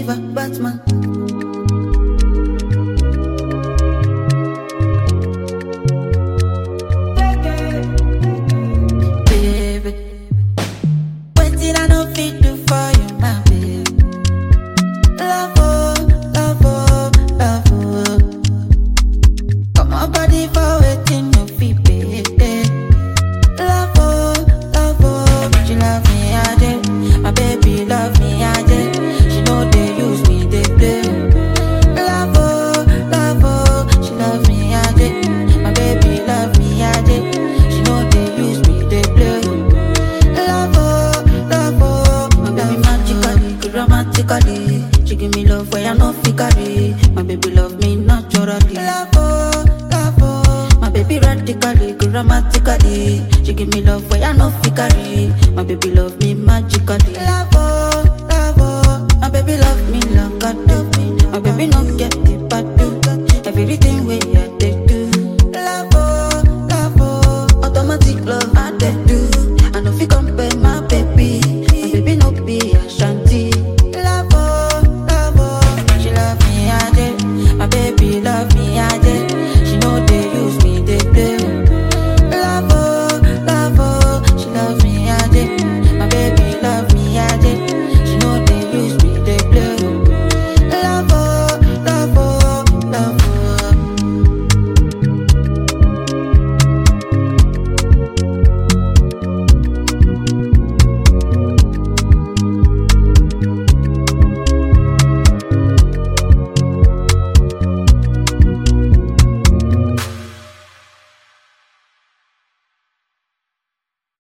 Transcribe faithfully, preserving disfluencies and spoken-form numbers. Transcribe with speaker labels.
Speaker 1: believer, Batman. Baby, waiting I no fit do for you, my baby. Love, oh, love, oh, love, oh. Come on, body for waiting, no fit, baby. Love, oh, love, oh, she love me, I did. My baby love me, I did. She know they use me, they play. Love, oh, love, oh, she love me, I did. My baby love me, I did. She know they use me, they play. Love, oh, love, oh, my baby magically, good romantically. She give me love where I no figure. My baby love me naturally. Love, oh, love, oh, my baby radically, good romantically. She give me love where I no figure. My baby love me magically. Love,